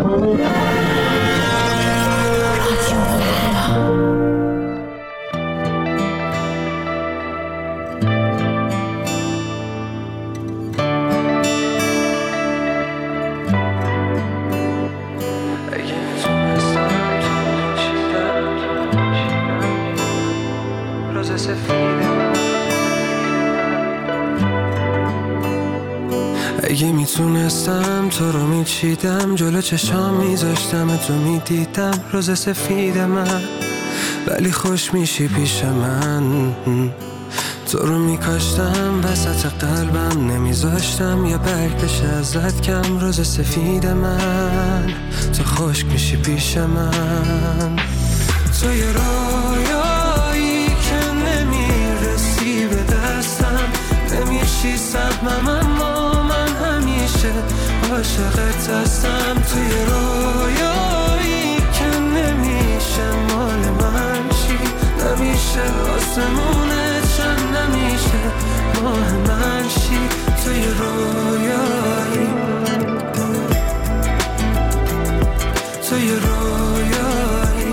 اگه میتونستم تو رو میچیدم، جلو چشام میذاشتم تو میدیدم روز سفید من، ولی خوش میشی پیش من. تو رو میکاشتم وسط قلبم، نمیذاشتم یا برگ بشه ازت کم. روز سفید من، تو خشک میشی پیش من. تو یه رویایی که نمیرسی به دستم، نمیشی سهمم اما من همیشه عاشقت هستم. تو یه رویایی که نمیشه مال من چی، نمیشه آسمونت شن، نمیشه ماه من شی. تو یه رویایی، تو یه رویایی،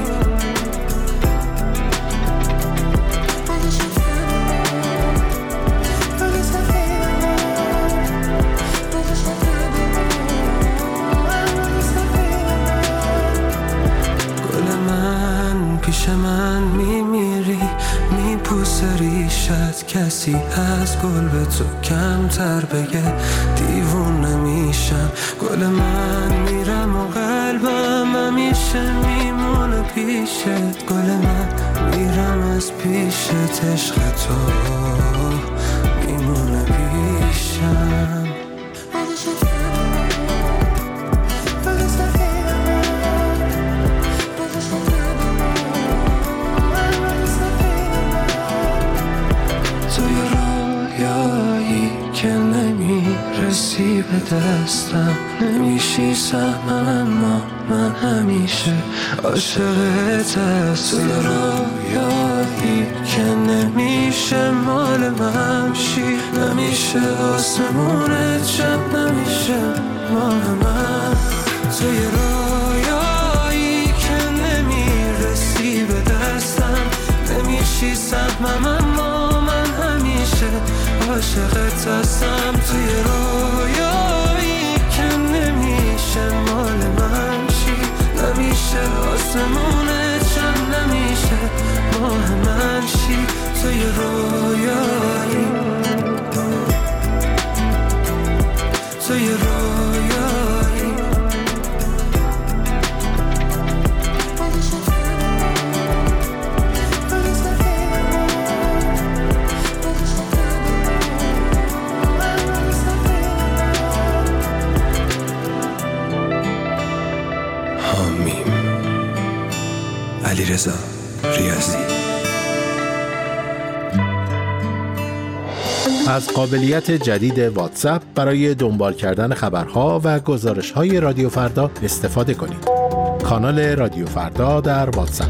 پیش من میمیری، میپوسه ریشت. کسی از گل به تو کمتر بگه دیوونه میشم. گل من میرم و قلبم همیشه میمونه پیشت. گل من میرم از پیشت، عشق تو میمونه پیشم. که نمیرسی به دستم، نمیشی سهمم اما من همیشه عاشقت هستم. تو رویایی که نمیشه مال من شی، نمیشه آسمونت شب، نمیشه ماه من. تو رویایی که نمیرسی به دستم، نمیشی سهمم اما من همیشه عاشقت هستم. توی رویایی که نمیشه مال من چی، نمیشه آسمونت شن، نمیشه ماه من چی. توی رویایی، توی رویایی، علیرضا ریاضی. از قابلیت جدید واتساپ برای دنبال کردن خبرها و گزارش‌های رادیو فردا استفاده کنید. کانال رادیو فردا در واتساپ.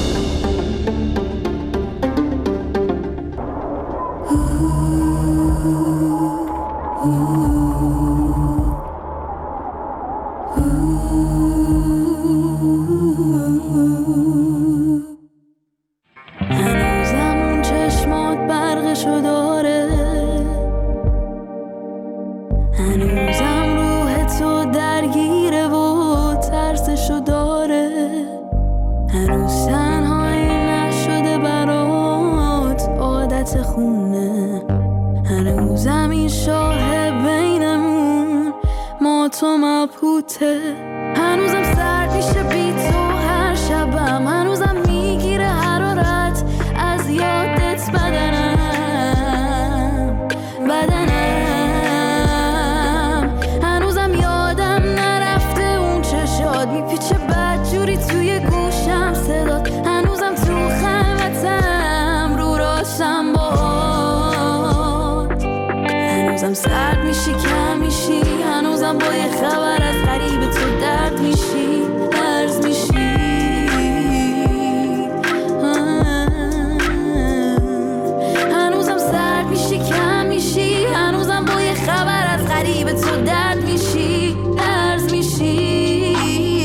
هنوزم سرد میشه بی تو هر شبم، هنوزم میگیره حرارت از یادت بدنم، هنوزم یادم نرفته اون چشات میپیچه بدجوری توی گوشم صدات، هنوزم تو خلوتم رو راشم باد، هنوزم سرد میشی کم میشی، هنوزم با یه خبر از غریب تو درد میشی، درز میشی، هنوزم سرد میشی کم میشی، هنوزم با یه خبر از غریب تو درد میشی، درز میشی.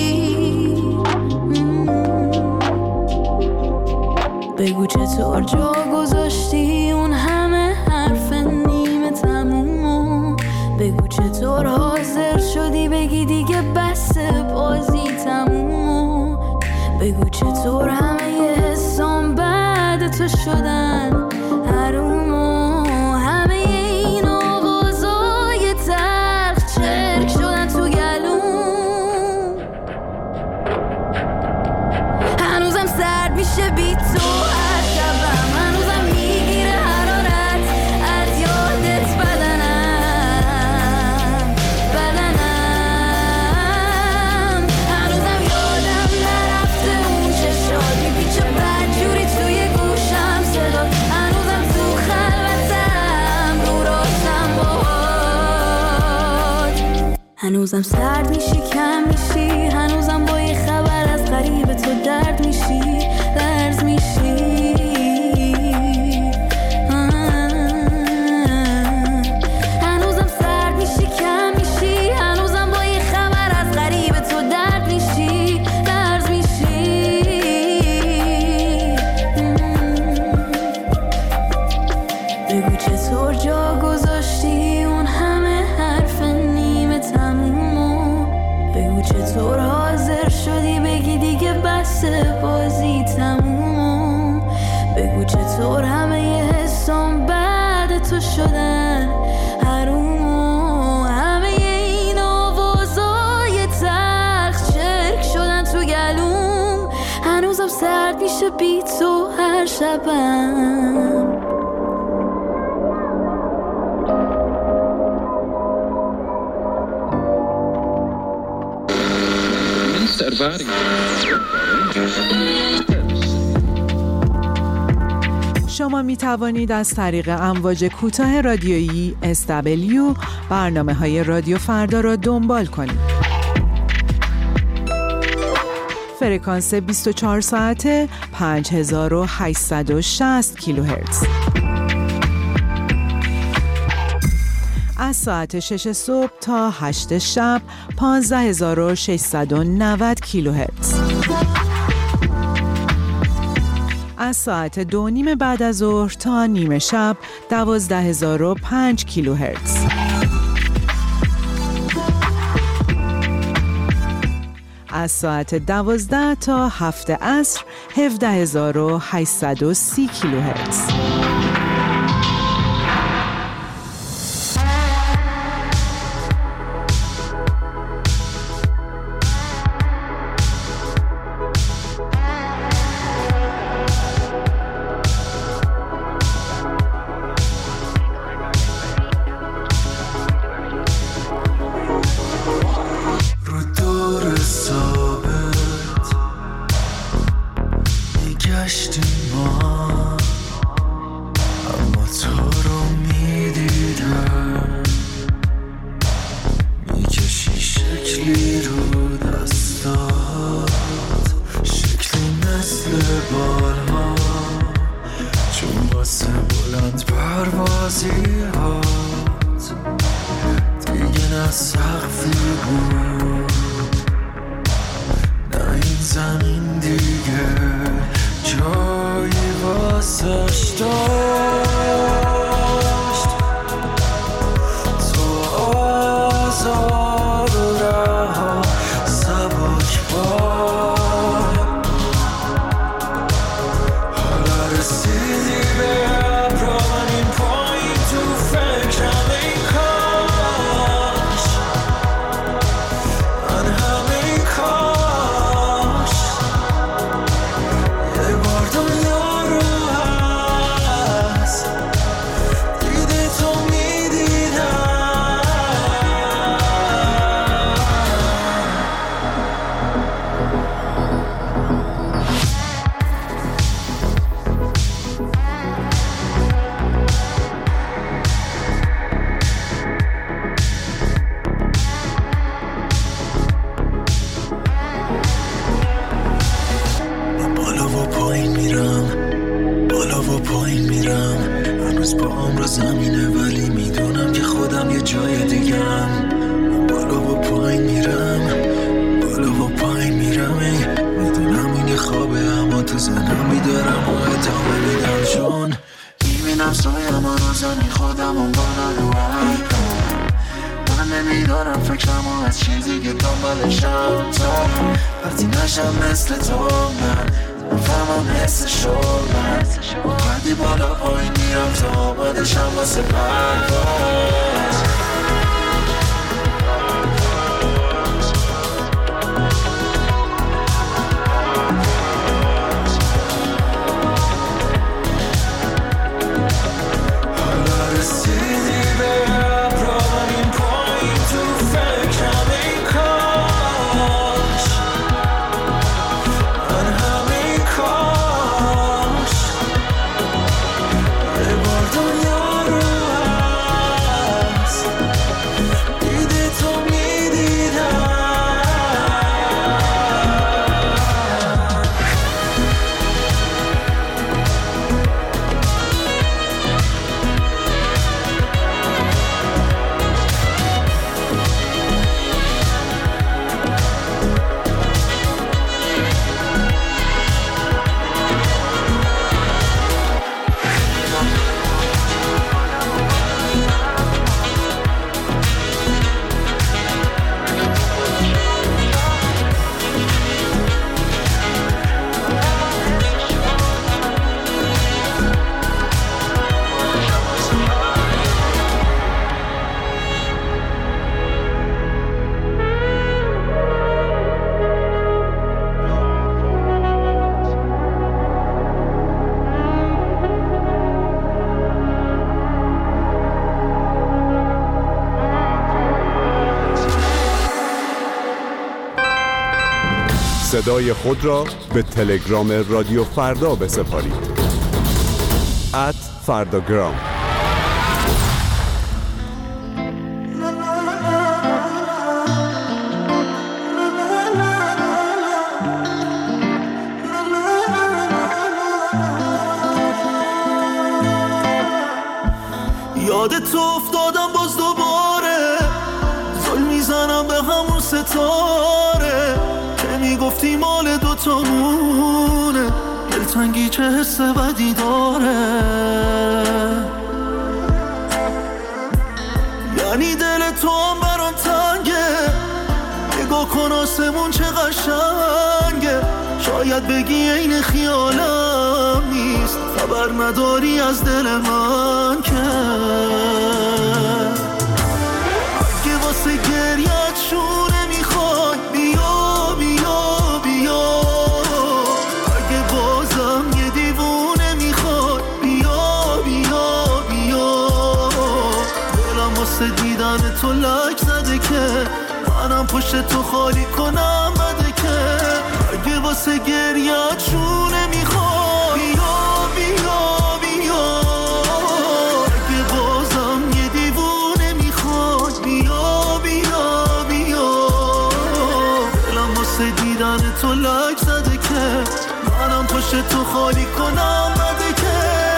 بگو چطور جا گذاشتی اون همه حرف نیمه تمومو. بگو چطور حاضر شدی بگی دیگه بس بازی تمومو. بگو چطور همه حسام بعد تو شدن حرومو. همه این آوازای تلخ چرک شدن تو گلوم. هنوزم سرد میشه بی تو از شبم، هنوزم میگیره حرارت از یادت بدنم. هنوزم یادم نرفته اون چشات میپیچه بدجوری توی گوشم صدا. هنوزم تو خلوتم رو راستم باهات. هنوزم سرد میشی کم میشی، هنوزم با یه خبر از غریب تو درد میشی لرز میشی. هنوزم سرد میشی کم میشی، هنوزم با یه خبر از غریب تو درد میشی لرز میشی. بگو چطور جا گذاشتی اون همه حرف نیمه تمومو. بگو چطور حاضر شدی بگی دیگه بس بازی تمومو. بگو چطور همه ی حسام بعد تو شدن حرومو. همه این آوازای تلخ چرک شدن تو گلوم. هنوزم سرد میشه بی تو هر شبم. شما می توانید از طریق امواج کوتاه رادیویی SW برنامه‌های رادیو فردا را دنبال کنید. فرکانس 24 ساعته 5860 کیلوهرتز. از ساعت 6 صبح تا 8 شب 15690 کیلوهرتز. از ساعت 2:30 بعد از ظهر تا نیمه شب 12005 کیلوهرتز. از ساعت 12 تا 7 عصر 17830 کیلوهرتز. بالا و پایین میرم، میدونم این یه خوابه اما تو ذهنم میدارم و ادامه میدم، چون میبینم سایه‌مو رو زمین خودم و بالا رو من نمیدارم فکرمو از چیزی که دنبالشم تا وقتی نشم مثل تو من فهمم حسشو من وقتی بالا پایین میرم تا آمادشم واسه پرواز. صدای خود را به تلگرام رادیو فردا بسپارید. @فرداگرام. یادت افتادم باز دوباره، زل میزنم به همون ستاره که میگفتی مال دوتامونه، دلتنگی چه حس بدی داره. یعنی دل تو هم برام تنگه، نگاه کن آسمون چه قشنگه، شاید بگی این خیالم نیست، خبر نداری از دل من که اگه واسه گریت شونه میخوای بیا بیا بیا، اگه بازم یه دیوونه میخوای بیا بیا بیا، دلم واسه دیدن تو لک زده که منم پشت تو خالی کنم بده که اگه واسه گریت شونه میخوای بیا بیا بیا، اگه بازم یه دیوونه میخوای بیا بیا بیا، دلم واسه دیدن تو لک زده که منم پشت تو خالی کنم بده که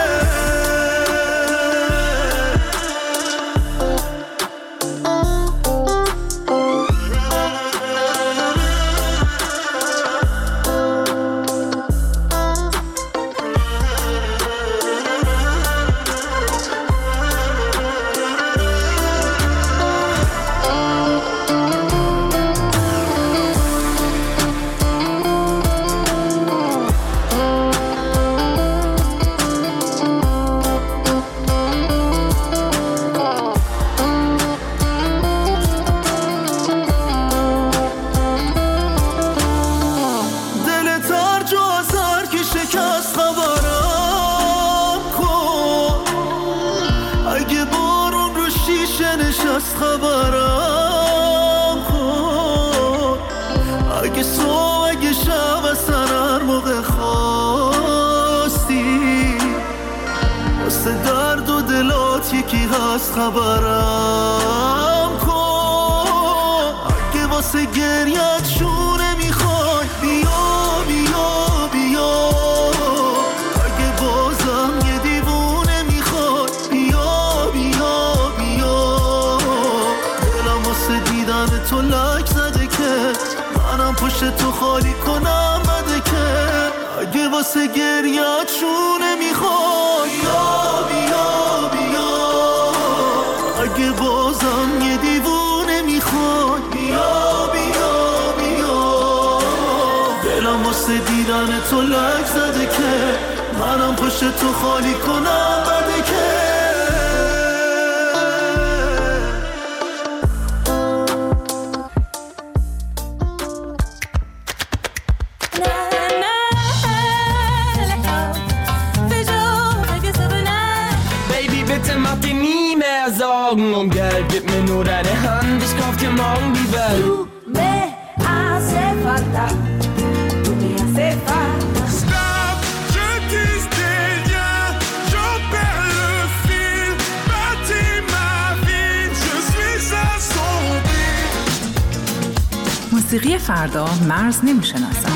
خبرم کن، اگه صبح اگه شب اصلا هر موقع خواستی واسه درد و دلات یکی هست خبرم کن، اگه واسه گریت شونه میخوای بیا بیا بیا، اگه بازم یه دیوونه میخوای بیا بیا بیا، دیدن تو لک زده که منم پشت تو خالی کنم بده که واسه گریه‌چون نمیخواد. بیا بیا بیا اگه بازم یه دیوونه میخواد. بیا بیا بیا دلم واسه دیدن تو لک زده که منم پشت تو خالی کنم بده که. Und Geld, gib mir nur deine Hand, ich kauf dir morgen die Welt. Tu me hace falta, tu me hace falta. Stop, je tisse des liens, j'en perds le fil. Bâtis ma vie, je suis assombri. موسیقی فردا مرز نمیشناسد.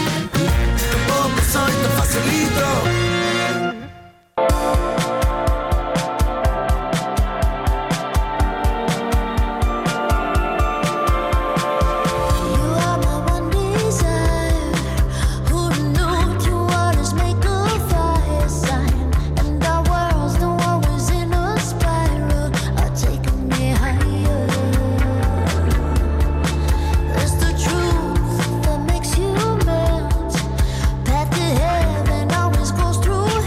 Path to heaven always goes through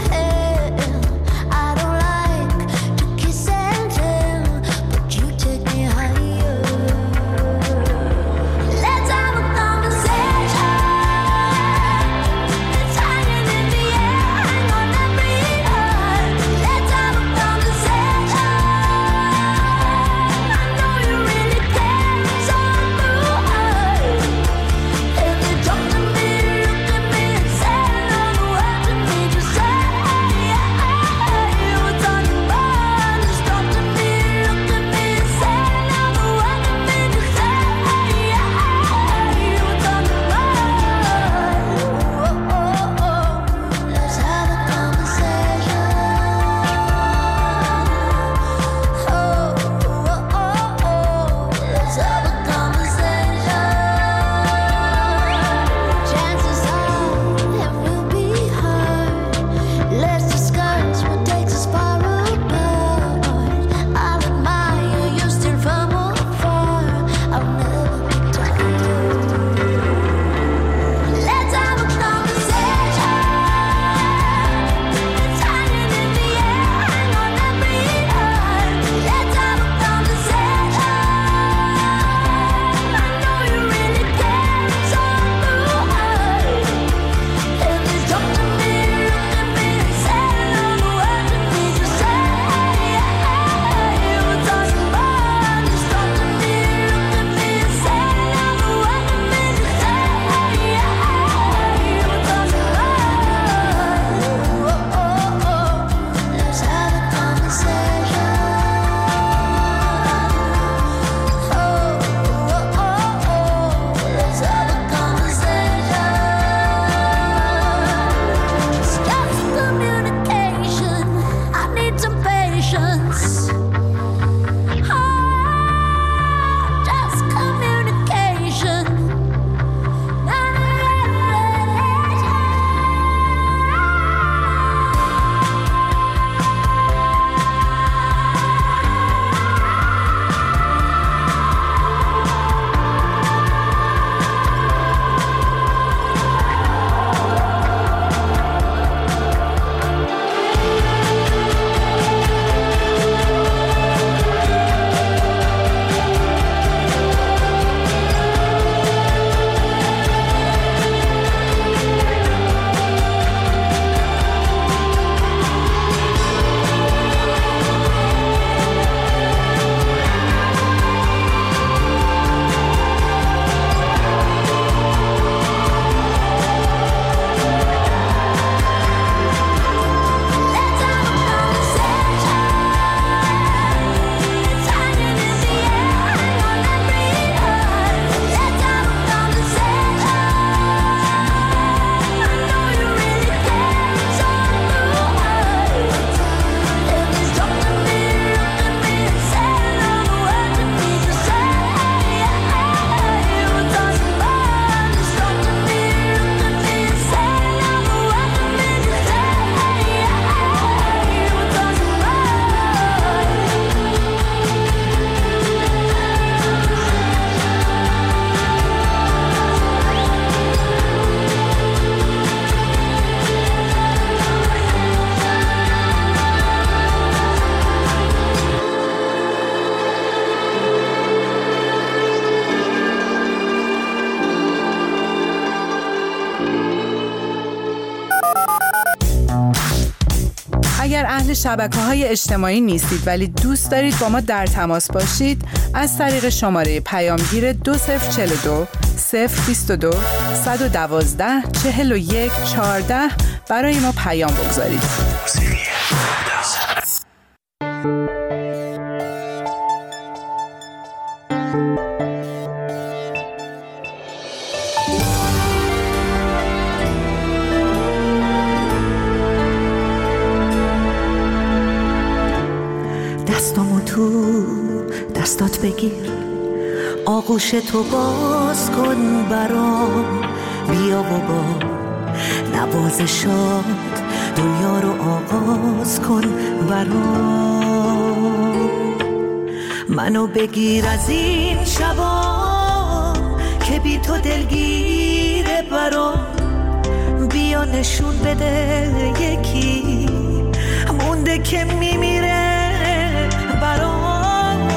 اهل شبکه‌های اجتماعی نیستید ولی دوست دارید با ما در تماس باشید، از طریق شماره پیامگیر 2042 022 112 41 14 برای ما پیام بگذارید. دستامو تو دستات بگیر، آغوش تو باز کن برام، بیا و با نوازشات دنیا رو آغاز کن برام. منو بگیر از این شبا که بی تو دلگیره برام، بیا نشون بده یکی مونده که میمیره برام.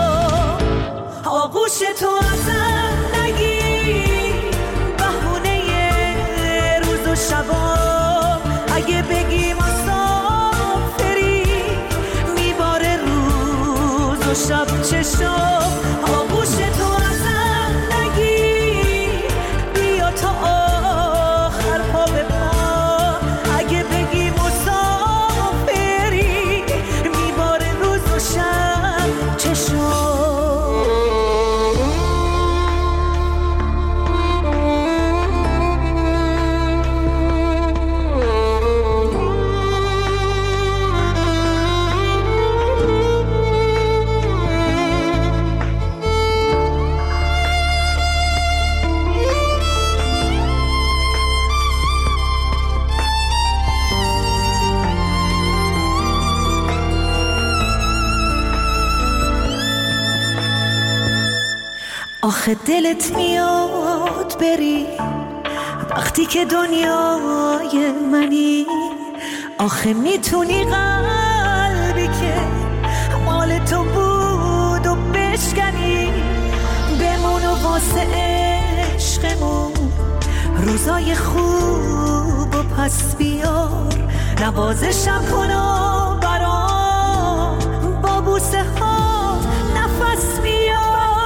آغوش تو ازم نگیر، بهونه روز و شبا، اگه بگی مسافری میباره روز و شب چشم. آغوش تو ازم نگیر، بیا تا آخر پا به پا، اگه بگی مسافری میباره روز و شب چشم. آخه دلت میاد بری وقتی که دنیای منی، آخه میتونی قلبی که مال تو بود و بشکنی، بمون و واسه عشقمون روزای خوب و پس بیار، نوازشم کن و برام با بوسه ها نفس بیار.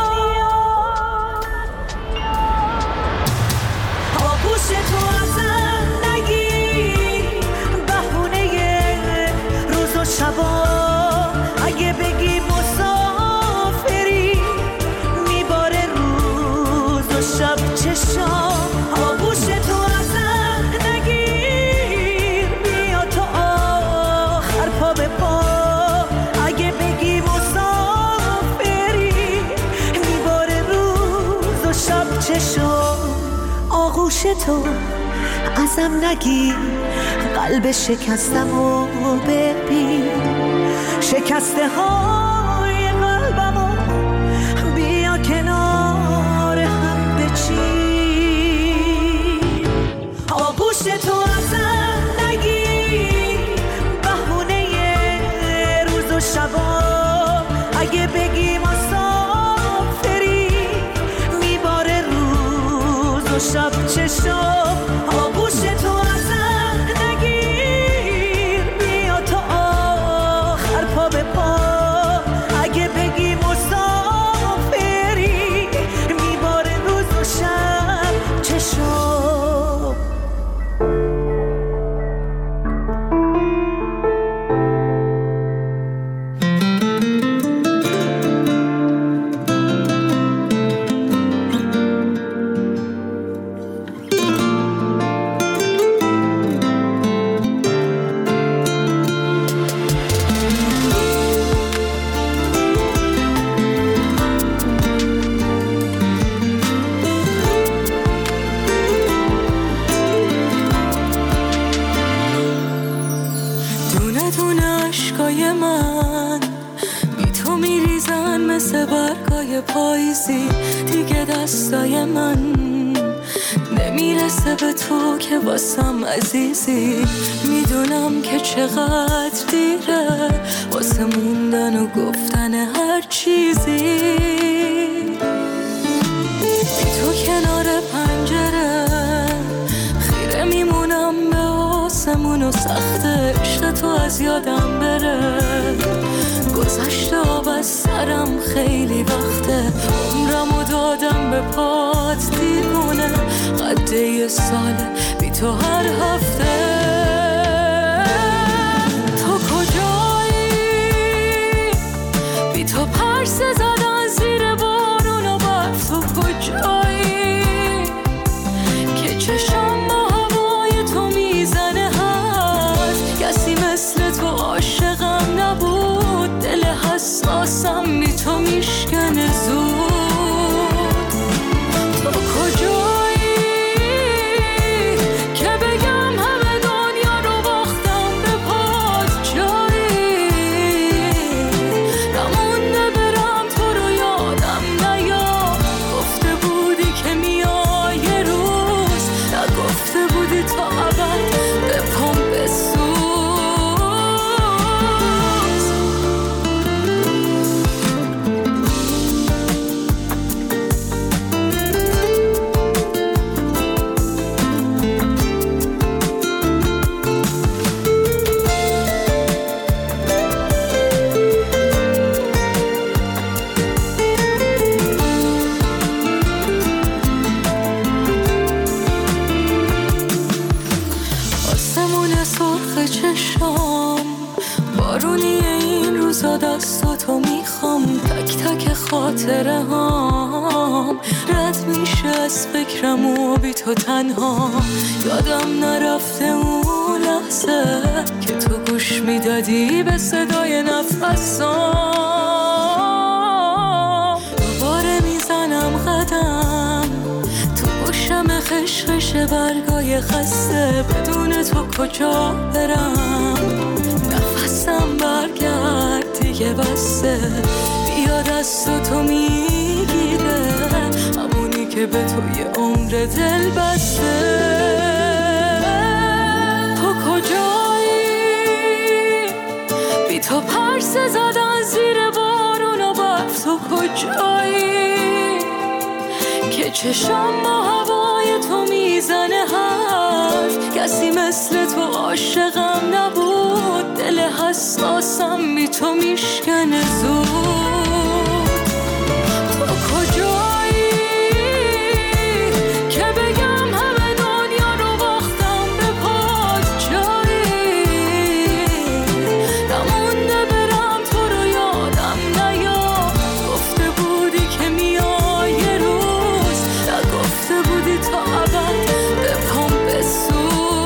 آغوش تو ازم نگیر، بهونه روز و شبا، اگه بگی مسافری میباره روز و شب چشم. آغوش تو ازم نگیر، بیا تا آخر پا به پا، اگه بگی مسافری میباره روز و شب چشم. آغوش تو ازم نگیر، قلب شکستم و ببین، شکسته های قلبمو بیا کنار هم بچین. آغوش تو ازم نگیر، بهونه روز و شبا، اگه بگی مسافری میباره روز و شب چشم. آغوش تو ازم نگیر، بیا تا آخر پا به پا، اگه بگی مسافری میباره روز و شب چشم. پاییزی دیگه دستای من نمیرسه به تو که واسم عزیزی. میدونم که چقدر دیره واسه موندن و گفتن هر چیزی. بی تو کنار پنجره خیره میمونم به آسمون و سخت عشق تو از یادم بره. گذشته آب از سرم خیلی وقته، عمرمو دادم به پات دیوونه. قد یه ساله بی تو هر هفته. تو کجایی؟ بی تو پرسه زدن زیر بارون و برف. تو کجایی که چشم با هوای تو میزنه هست؟ کسی مثل تو عاشقم نبود، دل حساسم بی تو میشکنه زود. تو کجایی که بگم همه دنیا رو باختم به پات؟ جایی نمونده برم تو رو یادم نیا. گفته بودی که میای یه روز، نگفته بودی تا ابد به پام بسوز. بارونی این روزا دستاتو میخوام، تک تک خاطره هام رد میشه از فکرم و بی تو تنها. یادم نرفته اون لحظه که تو گوش میدادی به صدای نفسام. دوباره میزنم قدم تو گوشم خشخش برگای خسته، بدون تو کجا برم؟ نفسم برگرد دیگه بسته، بیا دست تو میگیره، همونی که به تو یه عمر دل بسته. تو کجایی؟ بی تو پرسه زدن زیر بارون و برف. تو کجایی که چشم با هوای تو میزنه حرف؟ کسی مثل تو عاشقم نبود، دل حساسم بی تو میشکنه زود. تو کجایی که بگم همه دنیا رو باختم به پات؟ جایی نمونده برم تو رو یادم نیا. گفته بودی که میای یه روز، نگفته بودی تا ابد به پام بسوز.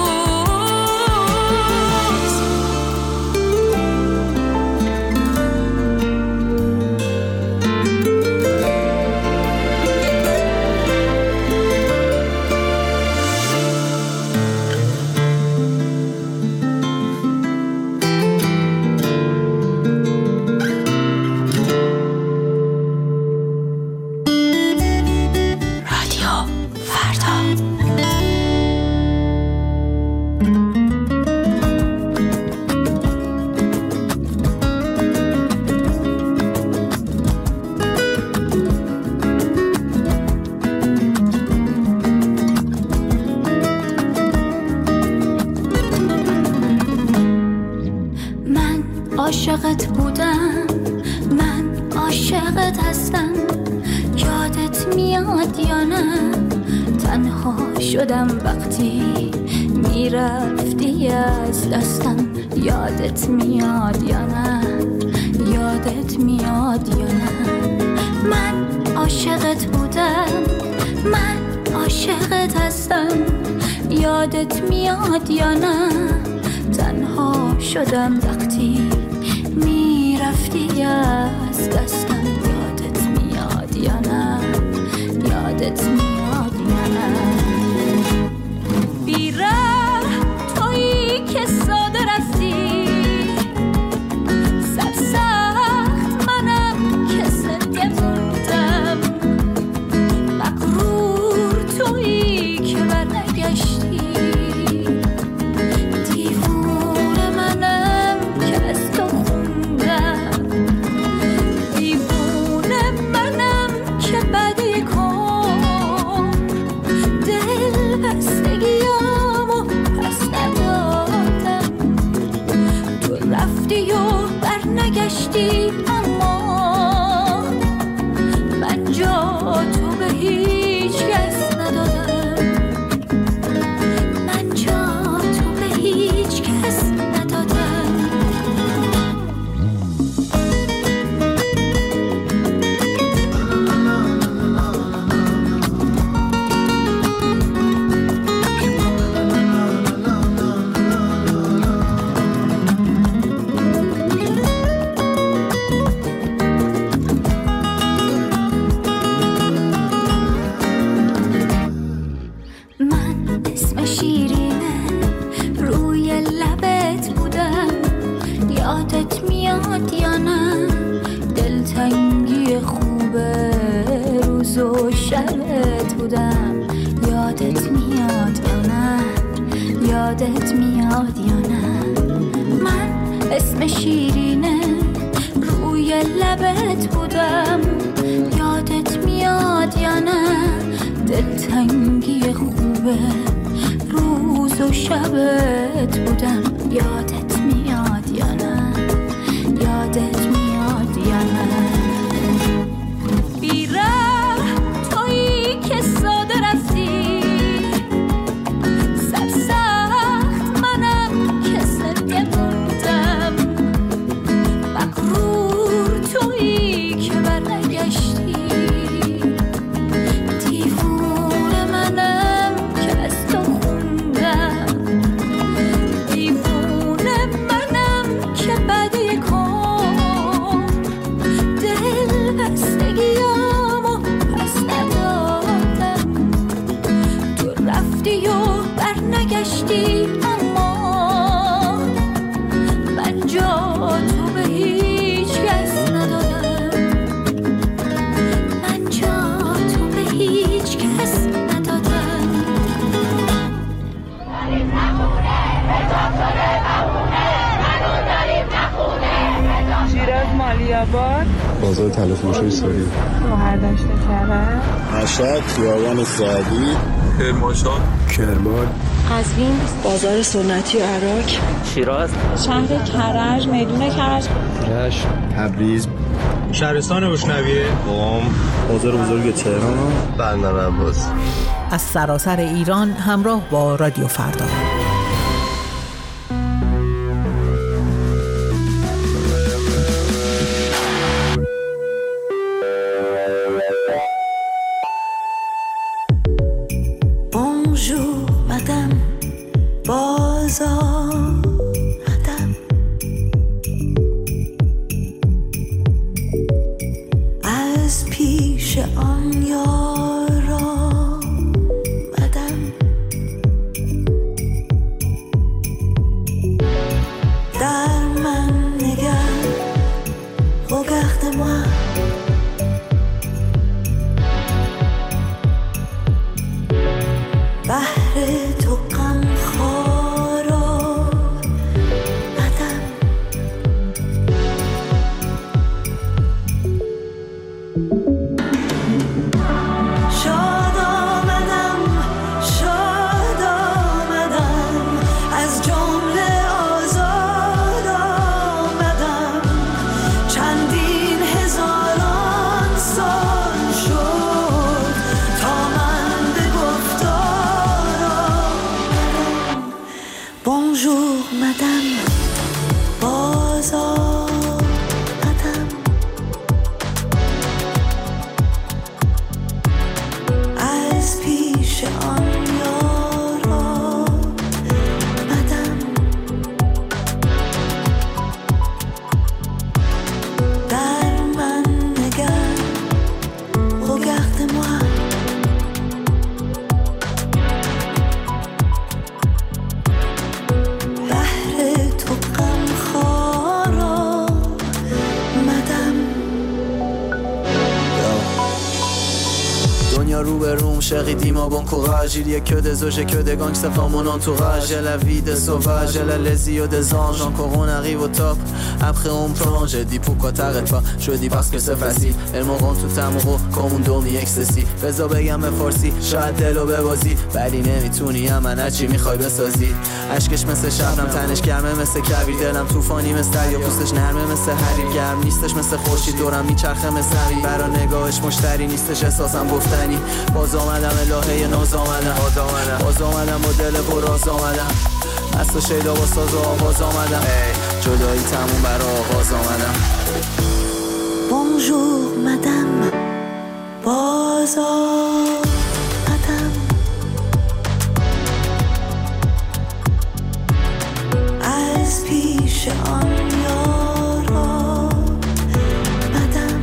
عاشقت بودم، من عاشقت هستم. یادت میاد یا نه؟ تنها شدم وقتی میرفتی از دستم. یادت میاد یا نه؟ یادت میاد یا نه؟ من عاشقت بودم، من عاشقت هستم. یادت میاد یا نه؟ تنها شدم وقتی میرفتی از دستم. یادت میاد یا نه؟ یادت میاد یا نه؟ بیره تویی که ساده رفتی، سرسخت منم که زنده موندم. مغرور تویی که برنگشتی، دیوونه منم که از تو خوندم. دیوونه منم که بدی کن برنگشتی اما من جا تو به هیچ کس ندادم، من جا تو به هیچ کس ندادم. یادت میاد یا نه؟ من اسم شیرینه روی لبت بودم، یادت میاد یا نه؟ دلتنگی خوبه روز و شبت بودم، یادت میاد یا نه؟ یادت میاد یا نه؟ بیره تویی که ساده رفتی، اما من جا تو به هیچ کس ندادم، من جا تو به هیچ کس ندادم. داریم نخونه حجاب شده بمونه، هنوز داریم نخونه. شیراز مالیاباد، بازار تلفروشی سوری، شهردشت کرد، مشهد خیابان سعدی، کرمانشاه، کرمان، قزوین، بازار سنتی عراق، شیراز، شهر کرج، میدون کرج، رشت، تبریز، شهرستان اشنویه، قم، بازار بزرگ تهران، بندر عباس. از سراسر ایران همراه با رادیو فردا. mon chéri, dis-moi bon courage. Il y a que des oges et que des gangsters dans mon entourage. J'ai la vie des sauvages, j'ai les yeux des anges. Encore on arrive au top, après on plonge. J'ai dit pourquoi t'arrêtes pas, je dis parce que c'est facile. Elles m'ont rendu tout amoureux comme un دونی اکستسی. بذار بگم به فارسی شاید دلو ببازی، ولی نمیتونی من چی میخوای بسازی. عشقش مثل شبنم، تنش گرمه مثل کویر، دلم طوفانی مثل دریا، پوستش نرمه مثل حریر، گرم نیستش مثل خورشید، دورم میچرخه مثل حریر. برا نگاهش مشتری نیستش، احساسم گفتنی. باز آمدم الهه ناز آمدم، باز آمدم با دل براز آمدم، مست و شیدا با ساز و آواز آمدم، جدایی تموم برا آغاز آمدم. Bonjour madame, باز آمدم، از پیش آن یارا مدم،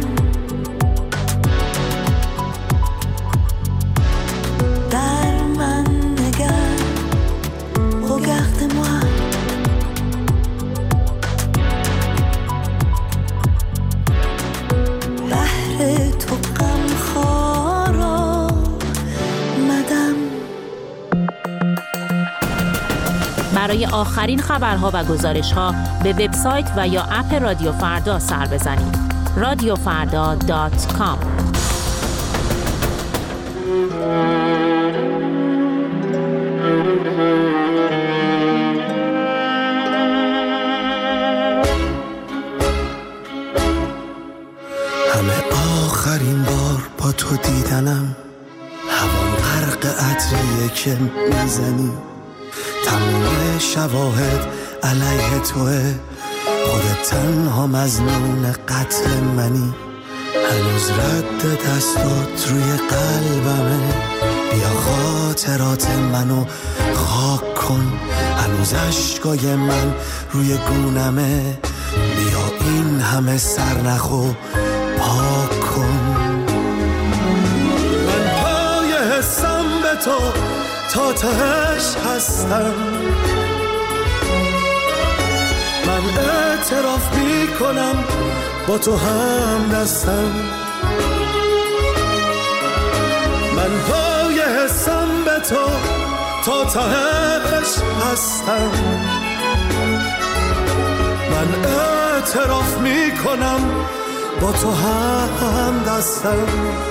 در من نگر regarde-moi. تو غم خارا مدم. برای آخرین خبرها و گزارش‌ها به وبسایت و یا اپ رادیو فردا سر بزنید. radiofarda.com. آخرین بار با تو دیدنم، هوام غرق عطریه که میزنی، تمام شواهد علیه توه، خودت تنها مظنون قتل منی، هنوز رد دستات روی قلبمه، بیا خاطرات منو خاک کن، هنوز عشقای من روی گونمه، بیا این همه سر نخو پاک کن. من پای حسم به تو تا تهش هستم، من اعتراف می کنم با تو هم دستم، من پای حسم به تو تا تهش هستم، من اعتراف می کنم با تو هم دستم.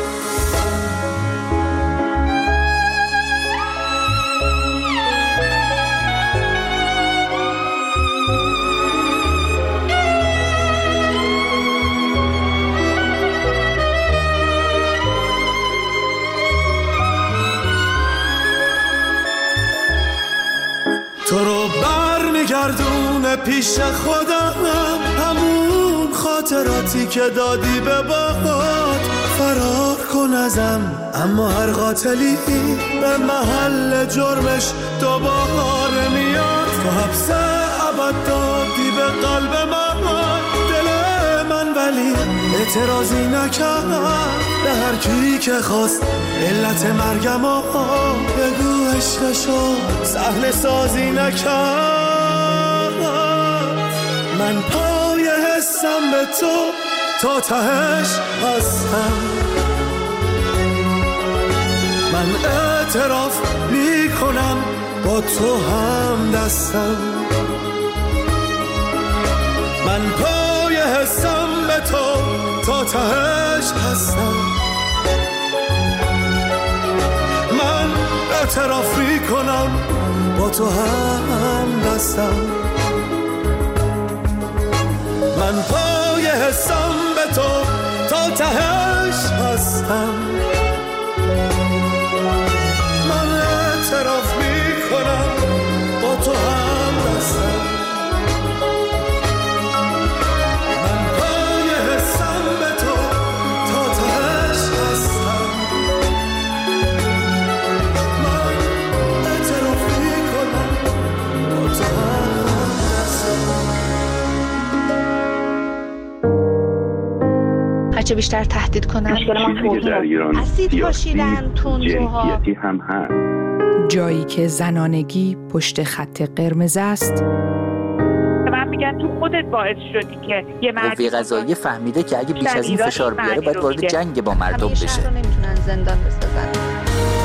تو رو برمیگردونه پیش خودم، همون خاطراتی که دادی به باد، فرار کن ازم، اما هر قاتلی به محل جرمش دوباره میاد. تو حبس ابد دادی به قلب من، دل من ولی اعتراضی نکرد، به هر کی که خواست علت مرگمو بگو عشقشو صحنه سازی نکرد. من پای حسم به تو تا تهش هستم، من اعتراف می کنم با تو هم دستم، من پای حسم به تو تا تهش هستم، من اعتراف می کنم با تو هم دستم، من پای حسم به تو تا تهش هستم، من اعتراف می کنم با تو هم دستم، من پای حسم به تو تا تهش هستم، من اعتراف می کنم با تو هم دستم. هرچه بیشتر تهدید کنن اسید پاشیدن تندروها هم هست. جایی که زنانگی پشت خط قرمز است. من میگن تو خودت باعث شدی که یه قوه قضاییه فهمیده که اگه بیش از این فشار بیاره باید وارد جنگ با مردم بشه. نمیتونن زندان بسازن.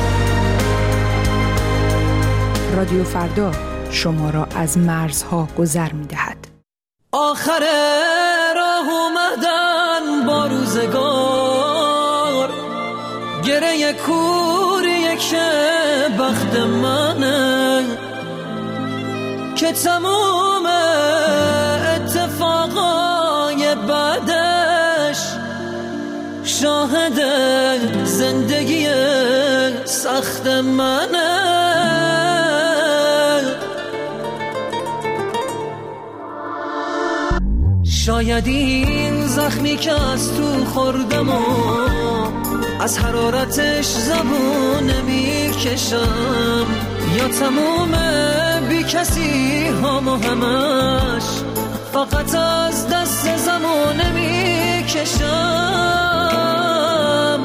رادیو فردا شما را از مرزها گذر می‌دهد. آخر راه اومدن با روزگار، گره کوریه که بخت منه، که تموم اتفاقای بعدش شاهد زندگی سخت منه. شاید این زخمی که از تو خوردم و از حرارتش زبون نمیکشم، یا تموم بی کسی هم و همش فقط از دست زمان نمیکشم.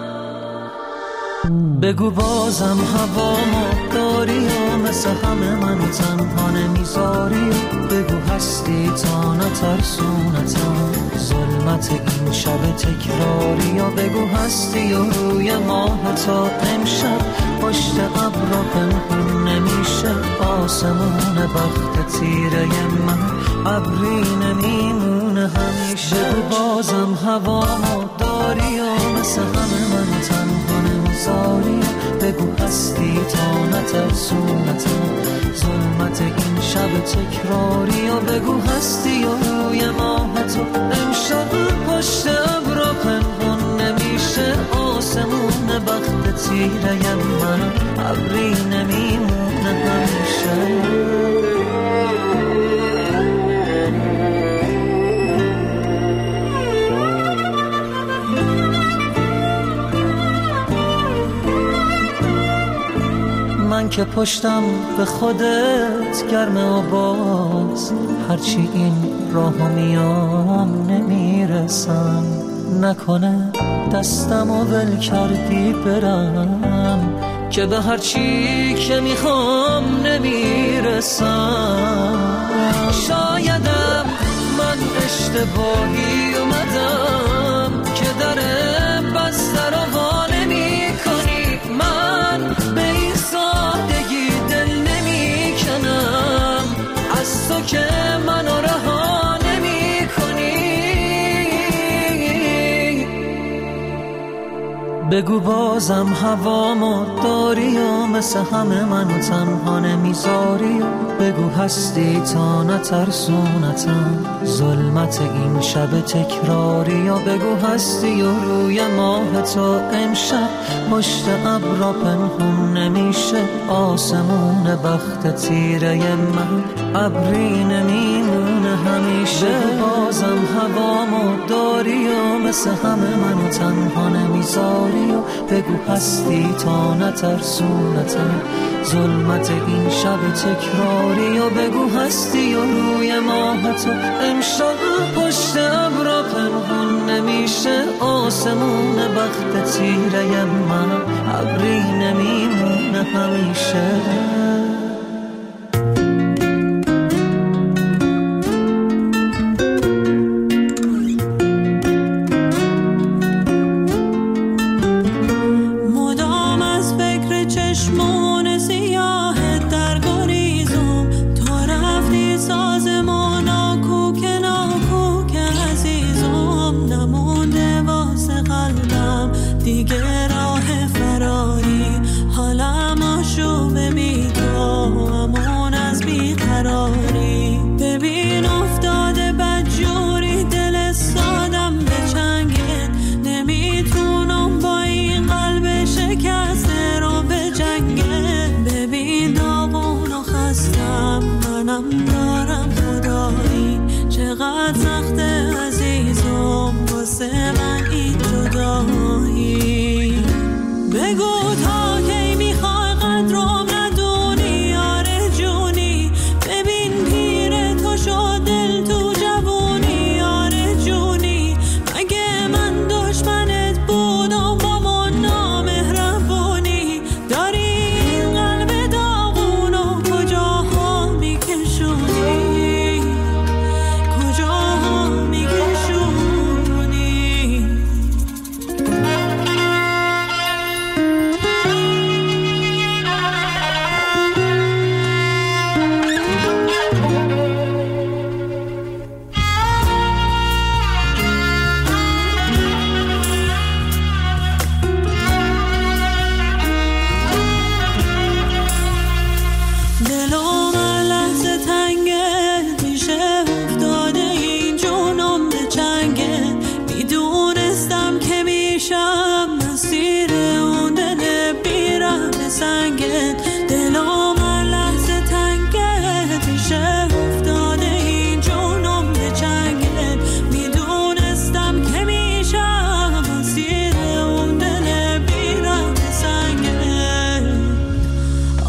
بگو بازم هوامو داری و مثل همه منو تنها نمیذاری، بگو هستی تا نترسونتم ظلمت این شب تکراری، یا بگو هستی و روی ماه تا امشب پشت ابرا پنهون نمیشه آسمون بخت تیره من ابری نمیمونه همیشه. بگو بازم هوامو داری و مثل همه منو تنها نمیذاری، بگو هستی تا نترسونتم ظلمت این شب تکراری، یا بگو هستی و روی ماه تو امشب پشت ابرا پنهون نمیشه آسمون بخت تیره من ابری نمیمونه همیشه. من که پشتم به خودت گرمه و باز هرچی این راهو میام نمیرسم، نکنه دستم و ول کردی برم که به هرچی که میخوام نمیرسم. شایدم من اشتباهی اومدم که در بسته رو وا نمی کنی، من به این سادگی دل نمی کنم از تو که منو رها نمی کنی. بگو بازم هوامو داری و مثل همه منو تنها نمیذاری، بگو هستی تا نترسونتم ظلمت این شب تکراری، یا بگو هستی و روی ماه تو امشب پشت ابرا پنهون نمیشه آسمون بخت تیره من ابری نمیمونه همیشه. بگو بازم هوامو داری و مثل همه منو تنها نمیذاری، بگو هستی تا نترسونتم ظلمت این شب تکراری، یا بگو هستی و روی ماه تو امشب پشت ابرا پنهون نمیشه آسمون بخت تیره من ابری نمیمونه همیشه. بگو تا کی میخوای قدرم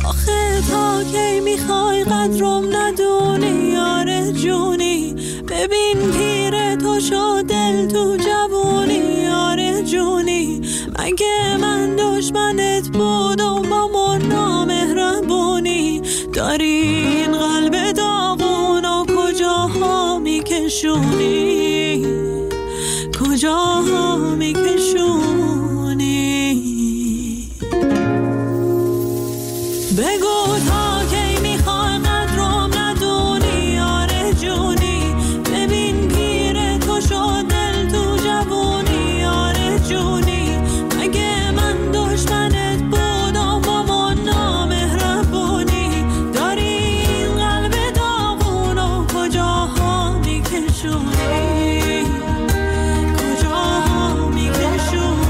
آخه تا کی میخوای قدرم ندونی یار جونی؟ ببین پیر تو شد دل تو جوونی یار جونی. مگه من دشمنت بودم با من نامهربونی؟ داری این قلب داغون و کجاها میکشونی؟ کجاها میکشونی؟ بگو تا کی میخوای قدرم ندونی یار جونی؟ ببین پیر تو شد دل تو جوونی یار جونی. مگه من دشمنت بودم با من نامهربونی؟ داری این قلب داغون و کجاها میکشونی؟ کجاها میکشونی؟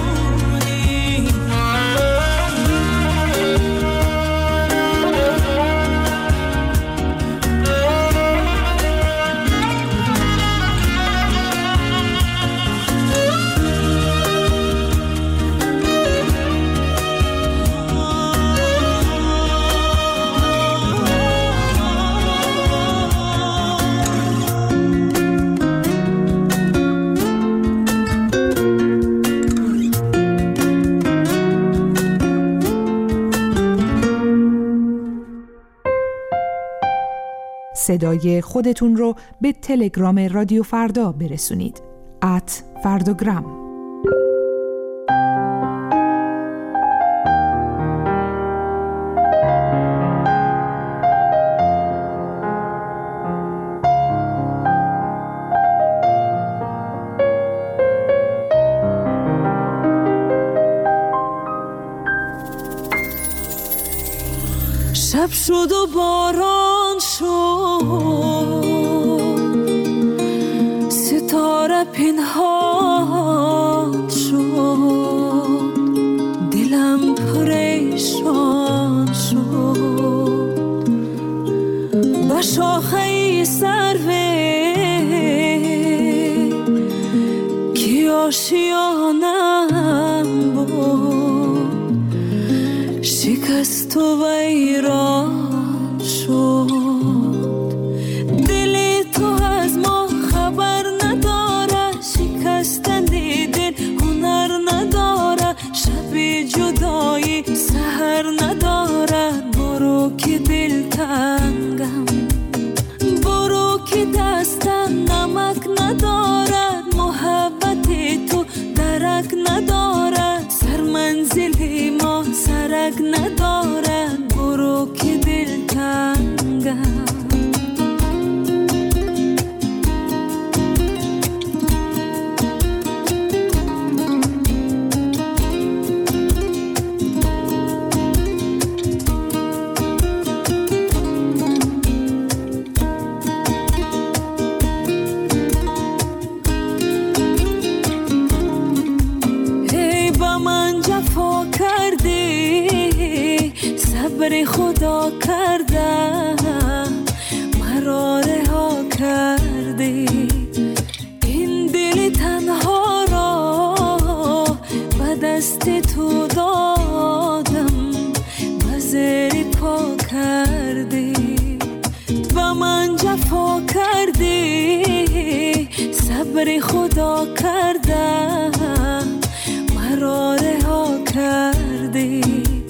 صدای خودتون رو به تلگرام رادیو فردا برسونید. @فرداگرام. شب شد و باران شد، ستاره پنهان شد، دلم پریشان شد. با شاخه سروه که آشیانم بود، شکست و ویران شد. دل تو از ما خبر نداره، شکستن دل هنر نداره. شب جدایی سحر نداره، برو که دل تنگم، برو که دستم نمک نداره. محبت تو درک نداره، سر منزل ما سرک نداره، برو که دل تنگم. صبر خدا کرده مرا رها کردی، این دل تنها را به دست تو دادم، به زیر پا کردی. به من جفا کردی، صبر خدا کرده مرا رها کردی،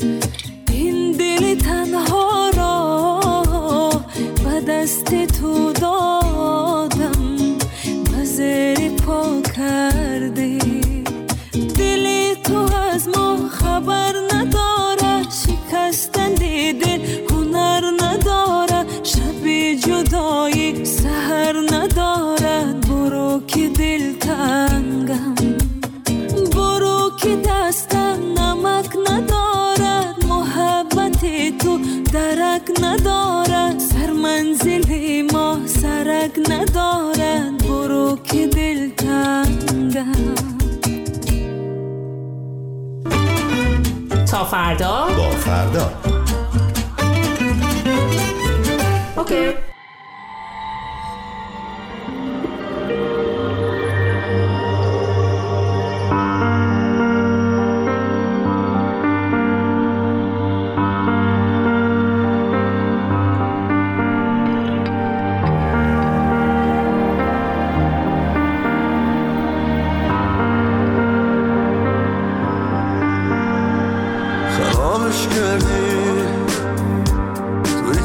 تنها را به دست تو دادم، به زیر پا کردی. دل تو از ما خبر نداره، شکستن دل هنر نداره. شب جدایی سحر نداره، برو که دل تنگم، برو که دستم نمک نداره. محبت تو درک نداره، سر منزل ما سرک نداره، برو که دل تنگم. تا فردا با فردا. اوکی.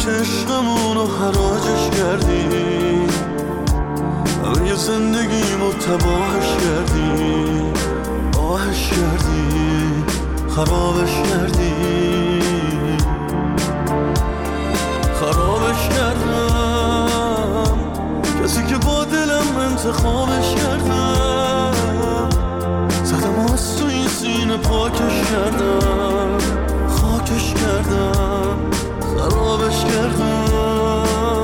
که عشقمونو حراجش کردی، همه زندگیمو تباهش کردی، آهش کردی، خرابش کردی، خرابش کردم. کسی که با دلم انتخابش کردم، زدم از تو این سینه پاکش کردم، خاکش کردم، خرابش کردم.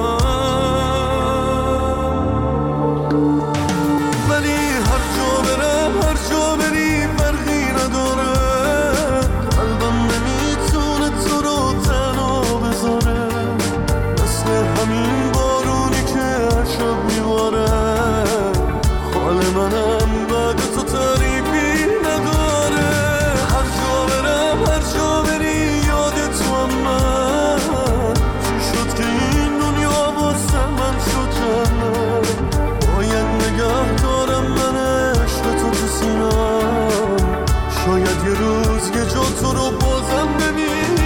ولی هر جا برم، هر جا بری فرقی نداره، قلبم نمیتونه تو رو تنها بذاره، مثل همین بارونی که هر شب میباره، حال منم بعد تو تعریفی نداره. هر جا برم، هر جا بری یاد تو هم من، چی شد که این دنیا واسه من شد جهنم. باید نگه دارم من عشق تو تو سینم، شاید یه روز یه جا تو رو بازم ببینم.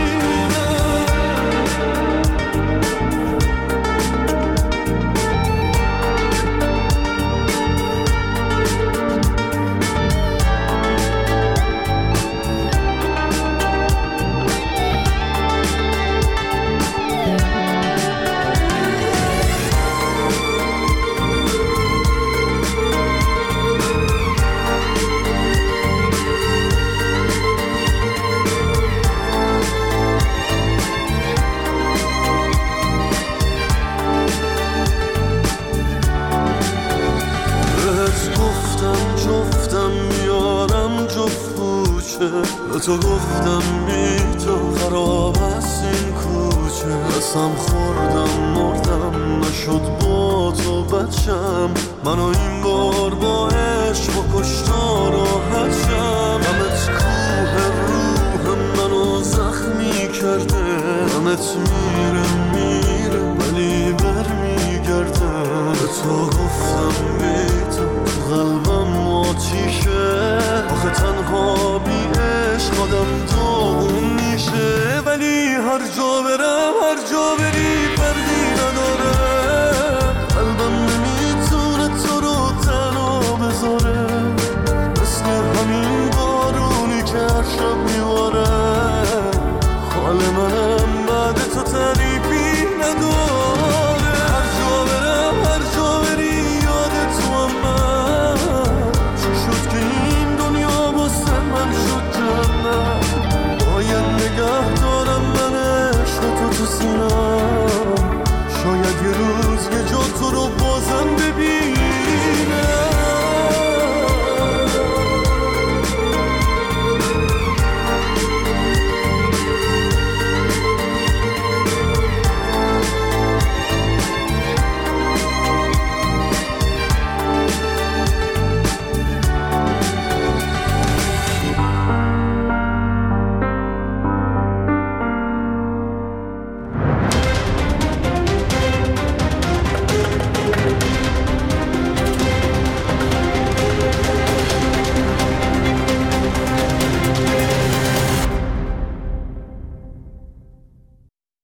به تو گفتم بی تو خراب است این کوچه، قسم خوردم مردم نشد با تو بچم، منو این بار با عشق و کشتا راحت شم. غمت کوه روحم منو زخمی کرده، غمت میره ولی بر میگرده. به تو گفتم بی تو قلبم آتیشه، آخه تنها بی عشق آدم داغون میشه. ولی هر جا برم، هر جا بری فرقی نداره، قلبم نمیتونه تو رو تنها بذاره، مثل همین بارونی که هر شب میباره، حال منم بعد تو تعریفی نداره. هر جا برم، هر جا بری یاد تو هم من، چی شد که این دنیا واسه من شد جهنم. باید نگه دارم من عشق تو تو سینم، شاید یه